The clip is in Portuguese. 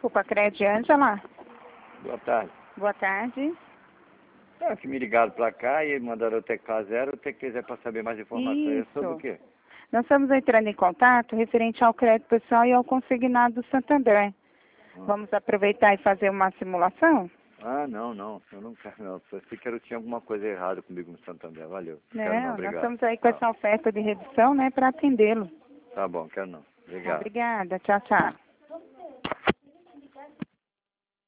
Desculpa, Crédito Ângela. Boa tarde. Boa tarde. É, que me ligaram pra cá e mandaram eu TK 0, eu quiser para saber mais informações sobre o quê? Nós estamos entrando em contato referente ao crédito pessoal e ao consignado do Santander. Vamos aproveitar e fazer uma simulação? Ah, não, eu não quero não. Só sei que eu tinha alguma coisa errada comigo no Santander, valeu. Não, nós estamos aí com essa oferta de redução, né, para atendê-lo. Tá bom, quero não. Obrigado. Obrigada, tchau, tchau.